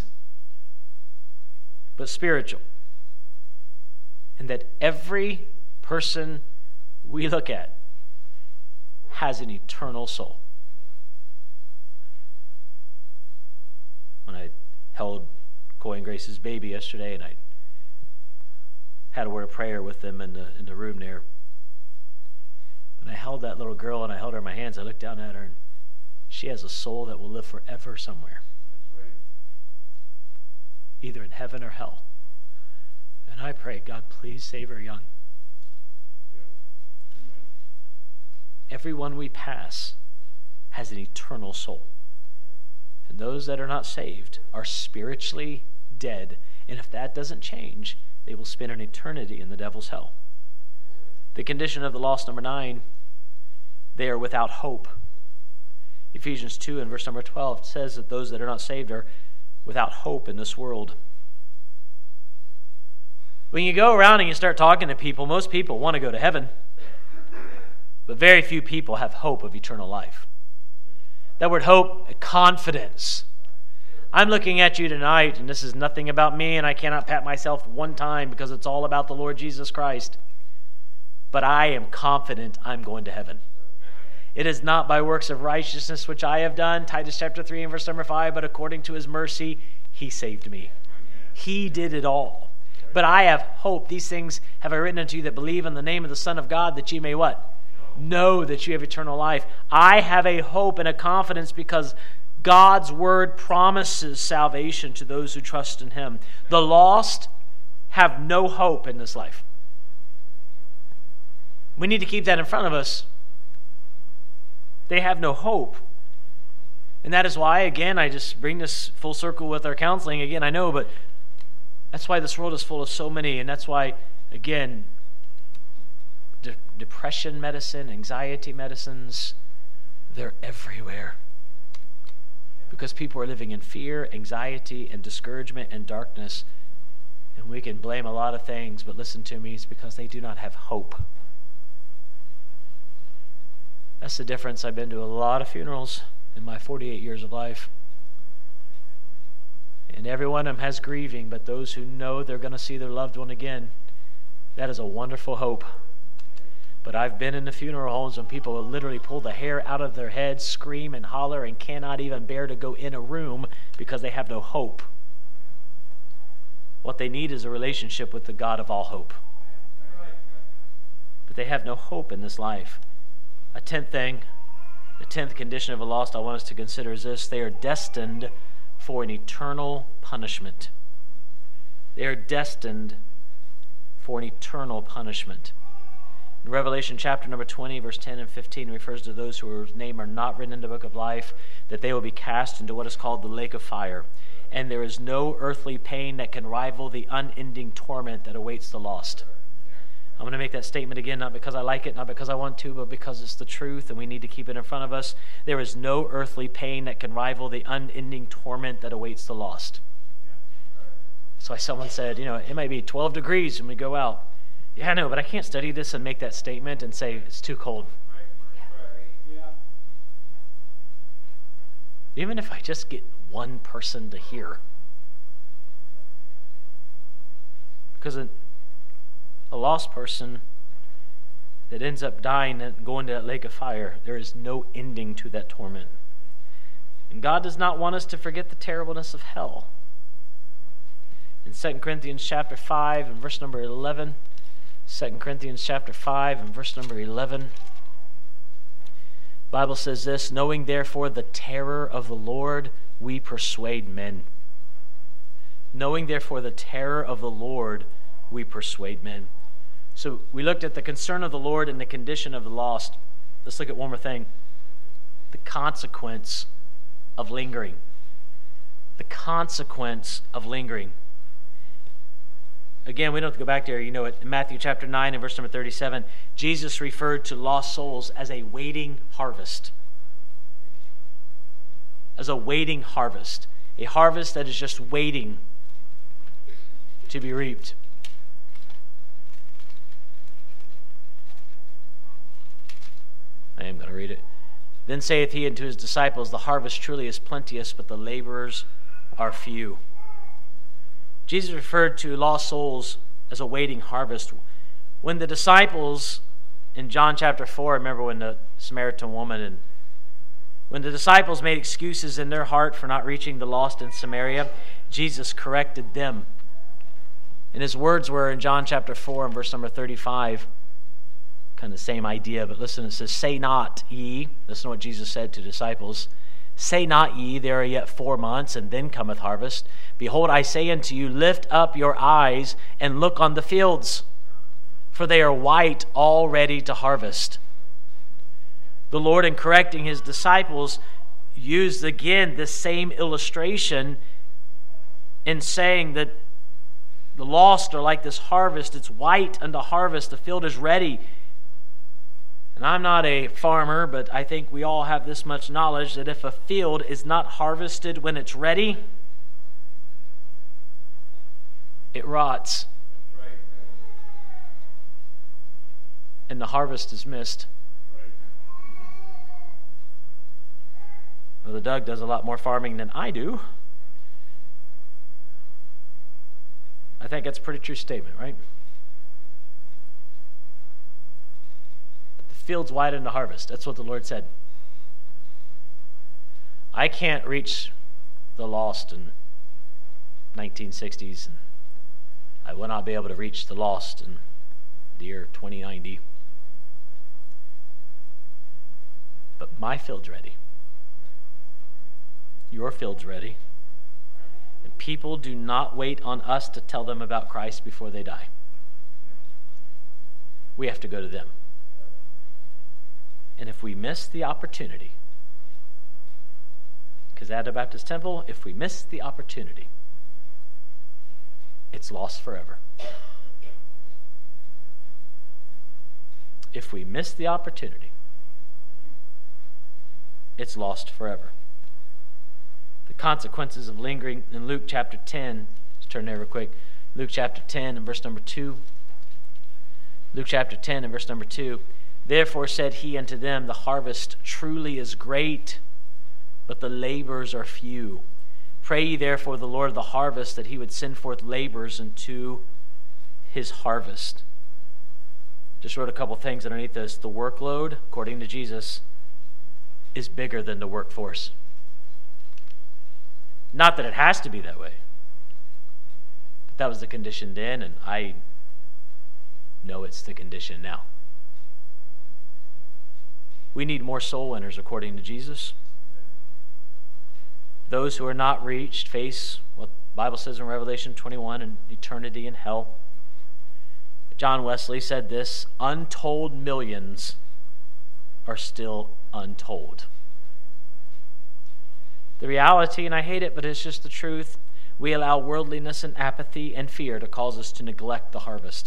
but spiritual. And that every person we look at has an eternal soul. When I held Coy and Grace's baby yesterday, and I had a word of prayer with them in the in the room there. When I held that little girl and I held her in my hands, I looked down at her, and she has a soul that will live forever somewhere. Either in heaven or hell. And I pray, God, please save her young. Everyone we pass has an eternal soul. And those that are not saved are spiritually dead. And if that doesn't change, they will spend an eternity in the devil's hell. The condition of the lost, number nine, they are without hope. Ephesians two and verse number twelve says that those that are not saved are without hope in this world. When you go around and you start talking to people, most people want to go to heaven. But very few people have hope of eternal life. That word hope, confidence. I'm looking at you tonight, and this is nothing about me, and I cannot pat myself one time because it's all about the Lord Jesus Christ. But I am confident I'm going to heaven. It is not by works of righteousness which I have done, Titus chapter three and verse number five, but according to his mercy, he saved me. He did it all. But I have hope. These things have I written unto you that believe in the name of the Son of God, that ye may what? Know that you have eternal life. I have a hope and a confidence because God's word promises salvation to those who trust in him. The lost have no hope in this life. We need to keep that in front of us. They have no hope. And that is why, again, I just bring this full circle with our counseling. Again, I know, but that's why this world is full of so many. And that's why, again, de- depression medicine, anxiety medicines, they're everywhere. Because people are living in fear, anxiety, and discouragement and darkness. And we can blame a lot of things, but listen to me, it's because they do not have hope. That's the difference. I've been to a lot of funerals in my forty-eight years of life. And every one of them has grieving, but those who know they're going to see their loved one again, that is a wonderful hope. But I've been in the funeral homes when people will literally pull the hair out of their head, scream and holler, and cannot even bear to go in a room because they have no hope. What they need is a relationship with the God of all hope. But they have no hope in this life. A tenth thing, the tenth condition of a lost I want us to consider is this: they are destined for an eternal punishment. They are destined for an eternal punishment. In Revelation chapter number twenty, verse ten and fifteen, refers to those whose name are not written in the book of life, that they will be cast into what is called the lake of fire. And there is no earthly pain that can rival the unending torment that awaits the lost. I'm going to make that statement again, not because I like it, not because I want to, but because it's the truth and we need to keep it in front of us. There is no earthly pain that can rival the unending torment that awaits the lost. So someone said, you know, it might be twelve degrees when we go out. Yeah, I know, but I can't study this and make that statement and say it's too cold. Even if I just get one person to hear. Because a, a lost person that ends up dying and going to that lake of fire, there is no ending to that torment. And God does not want us to forget the terribleness of hell. In Second Corinthians chapter five and verse number eleven, Second Corinthians chapter five and verse number eleven, the Bible says this: knowing therefore the terror of the Lord, we persuade men. Knowing therefore the terror of the Lord, we persuade men. So we looked at the concern of the Lord and the condition of the lost. Let's look at one more thing. The consequence of lingering. The consequence of lingering. Again, we don't have to go back there. You know it. In Matthew chapter nine and verse number thirty-seven, Jesus referred to lost souls as a waiting harvest. As a waiting harvest. A harvest that is just waiting to be reaped. I am going to read it. Then saith he unto his disciples, the harvest truly is plenteous, but the laborers are few. Jesus referred to lost souls as a waiting harvest. When the disciples, in John chapter four, remember when the Samaritan woman, and when the disciples made excuses in their heart for not reaching the lost in Samaria, Jesus corrected them. And his words were in John chapter four and verse number thirty-five, kind of the same idea, but listen, it says, say not ye, listen to what Jesus said to disciples, say not ye, there are yet four months, and then cometh harvest. Behold, I say unto you, lift up your eyes and look on the fields, for they are white already to harvest. The Lord, in correcting his disciples, used again this same illustration in saying that the lost are like this harvest. It's white unto harvest. The field is ready. And I'm not a farmer, but I think we all have this much knowledge that if a field is not harvested when it's ready, it rots. Right. And the harvest is missed. Right. Well, the Doug does a lot more farming than I do. I think that's a pretty true statement, right? The field's white unto harvest. That's what the Lord said. I can't reach the lost in nineteen sixties. I will not be able to reach the lost in the year twenty ninety. But my field's ready. Your field's ready. And people do not wait on us to tell them about Christ before they die. We have to go to them. And if we miss the opportunity, because at the Baptist Temple, if we miss the opportunity, it's lost forever. If we miss the opportunity, it's lost forever. The consequences of lingering in Luke chapter ten. Let's turn there real quick. Luke chapter ten and verse number two. Luke chapter ten and verse number two. Therefore said he unto them, the harvest truly is great, but the laborers are few. Pray ye therefore the Lord of the harvest that he would send forth laborers into his harvest. Just wrote a couple things underneath this. The workload, according to Jesus, is bigger than the workforce. Not that it has to be that way. But that was the condition then, and I know it's the condition now. We need more soul winners, according to Jesus. Those who are not reached face what the Bible says in Revelation twenty-one, an eternity in hell. John Wesley said this, untold millions are still untold. The reality, and I hate it, but it's just the truth, we allow worldliness and apathy and fear to cause us to neglect the harvest.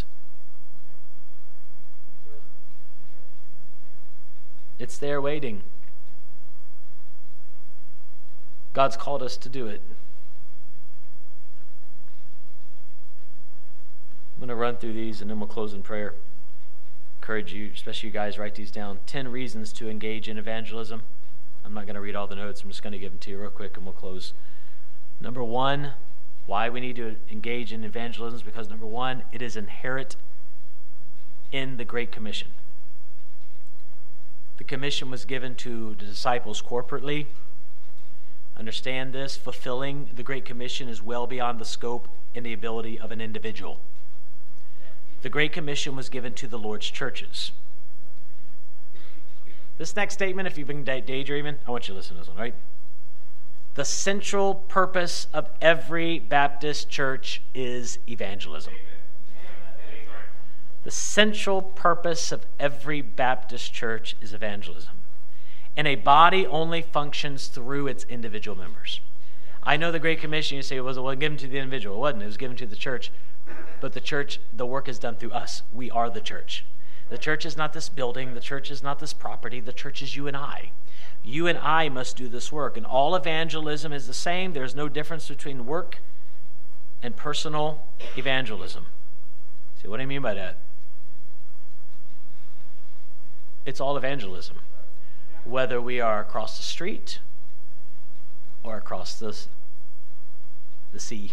It's there waiting. God's called us to do it. I'm going to run through these and then we'll close in prayer. Encourage you, especially you guys, write these down. Ten reasons to engage in evangelism. I'm not going to read all the notes. I'm just going to give them to you real quick and we'll close. Number one, why we need to engage in evangelism is because, number one, it is inherent in the Great Commission. The commission was given to the disciples corporately. Understand this, fulfilling the Great Commission is well beyond the scope and the ability of an individual. The Great Commission was given to the Lord's churches. This next statement, if you've been day- daydreaming, I want you to listen to this one, right? The central purpose of every Baptist church is evangelism. The central purpose of every Baptist church is evangelism. And a body only functions through its individual members. I know the Great Commission, you say, it wasn't given to the individual. It wasn't. It was given to the church. But the church, the work is done through us. We are the church. The church is not this building. The church is not this property. The church is you and I. You and I must do this work. And all evangelism is the same. There's no difference between work and personal evangelism. See, what do I mean by that? It's all evangelism. whether we are across the street or across the, the sea.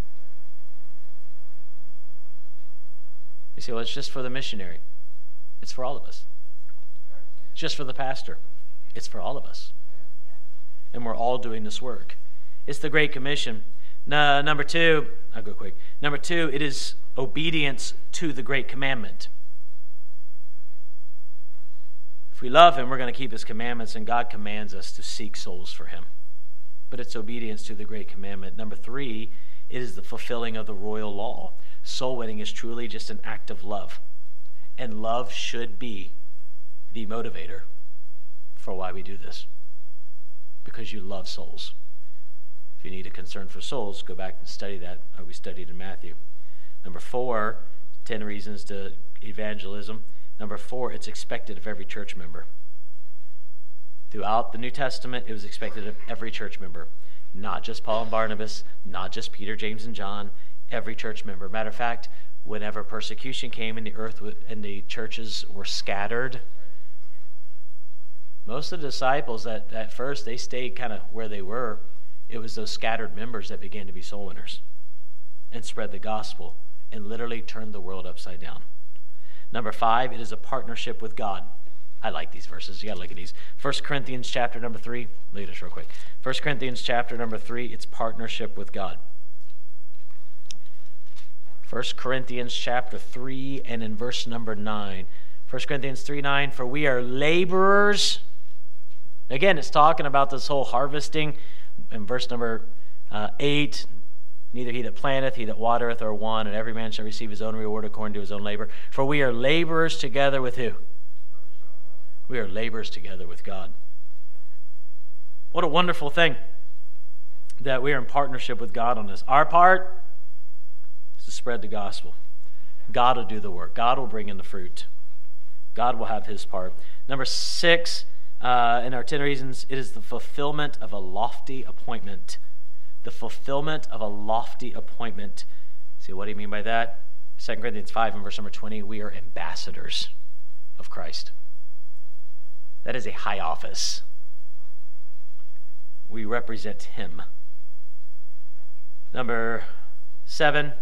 You say, well, it's just for the missionary. It's for all of us. It's just for the pastor. It's for all of us. And we're all doing this work. It's the Great Commission. No, number two, I'll go quick. Number two, it is obedience to the Great Commandment. If we love him, we're going to keep his commandments, and God commands us to seek souls for him. But it's obedience to the Great Commandment. Number three, it is the fulfilling of the royal law. Soul winning is truly just an act of love. And love should be the motivator for why we do this. Because you love souls. If you need a concern for souls, go back and study that, or we studied in Matthew. Number four, ten reasons to evangelism. Number four, it's expected of every church member. Throughout the New Testament, it was expected of every church member. Not just Paul and Barnabas, not just Peter, James, and John, every church member. Matter of fact, whenever persecution came and the earth and the churches were scattered, most of the disciples at, at first, they stayed kind of where they were. It was those scattered members that began to be soul winners and spread the gospel and literally turned the world upside down. Number five, it is a partnership with God. I like these verses. You got to look at these. First Corinthians chapter number three. Look at this real quick. First Corinthians chapter number three, it's partnership with God. First Corinthians chapter three and in verse number nine. First Corinthians three nine, for we are laborers. Again, it's talking about this whole harvesting. In verse number uh, eight, neither he that planteth, he that watereth are one, and every man shall receive his own reward according to his own labor. For we are laborers together with who? We are laborers together with God. What a wonderful thing that we are in partnership with God on this. Our part is to spread the gospel. God will do the work. God will bring in the fruit. God will have his part. Number six, uh, in our ten reasons, it is the fulfillment of a lofty appointment. The fulfillment of a lofty appointment. See, what do you mean by that? Second Corinthians five and verse number twenty, we are ambassadors of Christ. That is a high office. We represent him. Number seven,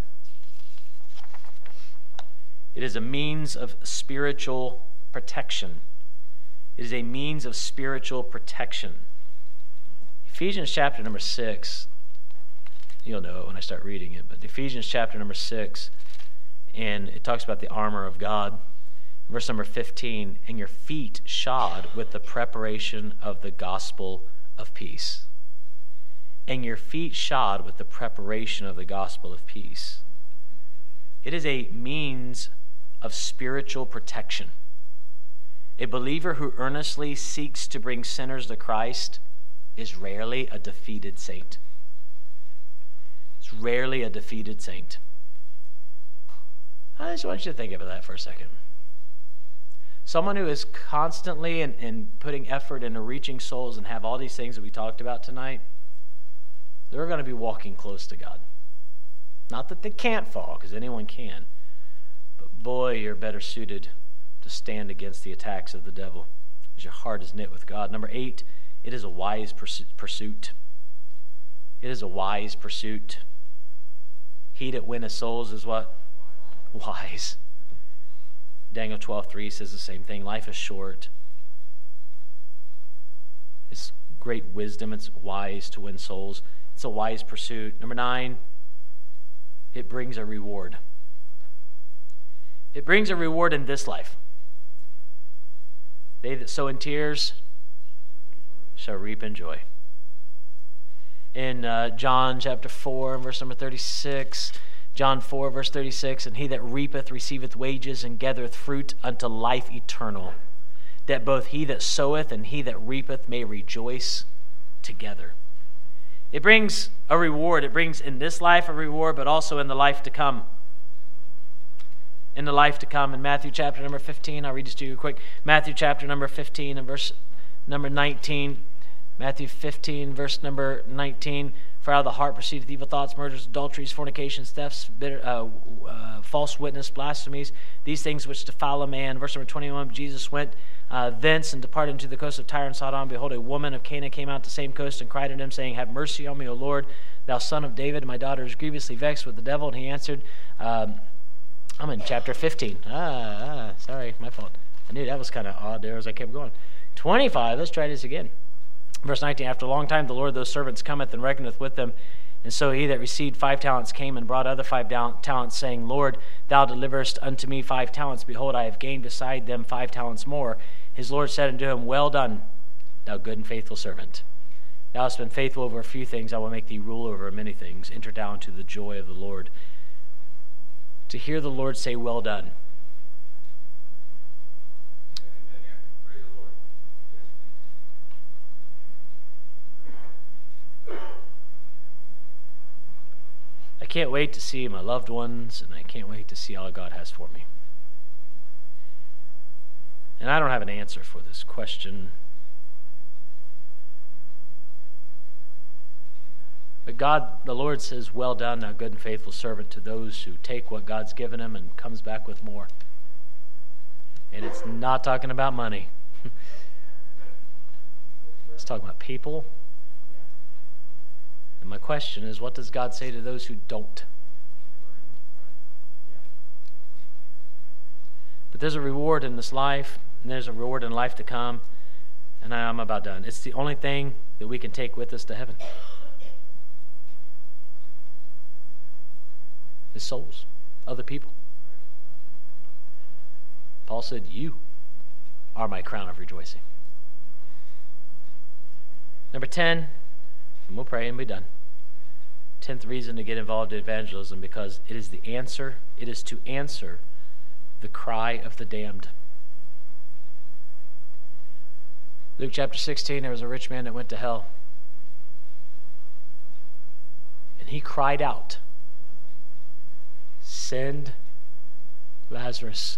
it is a means of spiritual protection. It is a means of spiritual protection. Ephesians chapter number six, you'll know it when I start reading it, but Ephesians chapter number six, and it talks about the armor of God. Verse number fifteen, and your feet shod with the preparation of the gospel of peace. And your feet shod with the preparation of the gospel of peace. It is a means of spiritual protection. A believer who earnestly seeks to bring sinners to Christ is rarely a defeated saint. It's rarely a defeated saint. I just want you to think about that for a second. Someone who is constantly and, and putting effort into reaching souls and have all these things that we talked about tonight, they're going to be walking close to God. Not that they can't fall, because anyone can. But boy, you're better suited to stand against the attacks of the devil, because your heart is knit with God. Number eight, it is a wise pursuit. It is a wise pursuit. He that winneth souls is what? Wise. Daniel twelve three says the same thing. Life is short. It's great wisdom. It's wise to win souls. It's a wise pursuit. Number nine, it brings a reward. It brings a reward in this life. They that sow in tears shall reap in joy. In uh, John chapter four, verse number thirty-six, John four, verse thirty-six, and he that reapeth receiveth wages and gathereth fruit unto life eternal, that both he that soweth and he that reapeth may rejoice together. It brings a reward. It brings in this life a reward, but also in the life to come. In the life to come. In Matthew chapter number fifteen, I'll read this to you quick. Matthew chapter number fifteen and verse number nineteen. Matthew fifteen, verse number nineteen. For out of the heart proceedeth evil thoughts, murders, adulteries, fornications, thefts, bitter, uh, uh, false witness, blasphemies, these things which defile a man. Verse number twenty-one, Jesus went uh, thence and departed into the coast of Tyre and Sidon. Behold, a woman of Canaan came out to the same coast and cried unto him, saying, Have mercy on me, O Lord, thou son of David. My daughter is grievously vexed with the devil. And he answered, um, I'm in chapter fifteen. Ah, ah, sorry, my fault. I knew that was kind of odd there as I kept going. twenty-five, let's try this again. Verse nineteen, After a long time the Lord of those servants cometh and reckoneth with them. And so he that received five talents came and brought other five talents, saying, Lord, thou deliverest unto me five talents. Behold, I have gained beside them five talents more. His Lord said unto him, Well done, thou good and faithful servant. Thou hast been faithful over a few things. I will make thee rule over many things. Enter down to the joy of the Lord. To hear the Lord say, Well done. Amen. Yeah. Praise the Lord. Yes, please. I can't wait to see my loved ones, and I can't wait to see all God has for me. And I don't have an answer for this question. But God, the Lord says, Well done, thou good and faithful servant, to those who take what God's given them and comes back with more. And it's not talking about money. It's talking about people. And my question is, what does God say to those who don't? But there's a reward in this life, and there's a reward in life to come, and I'm about done. It's the only thing that we can take with us to heaven. Is souls, other people. Paul said, You are my crown of rejoicing. Number ten, and we'll pray and be done. Tenth reason to get involved in evangelism, because it is the answer, it is to answer the cry of the damned. Luke chapter sixteen, there was a rich man that went to hell. And he cried out, Send Lazarus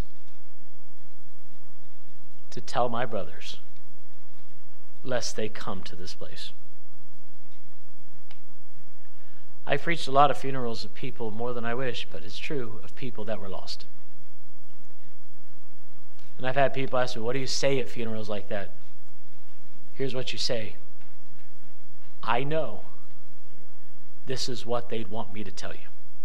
to tell my brothers, lest they come to this place. I've preached a lot of funerals of people, more than I wish, but it's true, of people that were lost. And I've had people ask me, what do you say at funerals like that? Here's what you say. I know this is what they'd want me to tell you.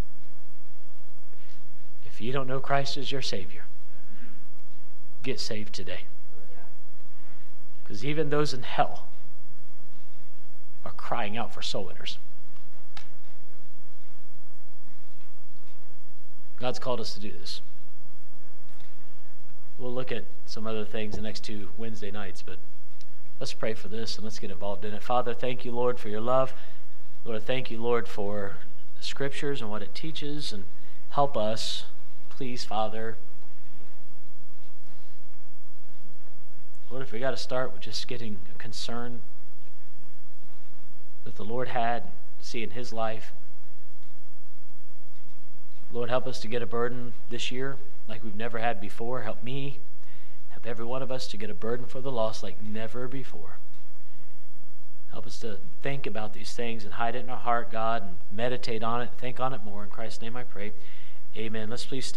If you don't know Christ as your Savior, get saved today. Because even those in hell are crying out for soul winners. God's called us to do this. We'll look at some other things the next two Wednesday nights, but let's pray for this and let's get involved in it. Father, thank you, Lord, for your love. Lord, thank you, Lord, for the scriptures and what it teaches, and help us, please, Father. Lord, if we got to start with just getting a concern that the Lord had, seeing his life. Lord, help us to get a burden this year like we've never had before. Help me, help every one of us to get a burden for the lost like never before. Help us to think about these things and hide it in our heart, God, and meditate on it, think on it more. In Christ's name I pray. Amen. Let's please stand.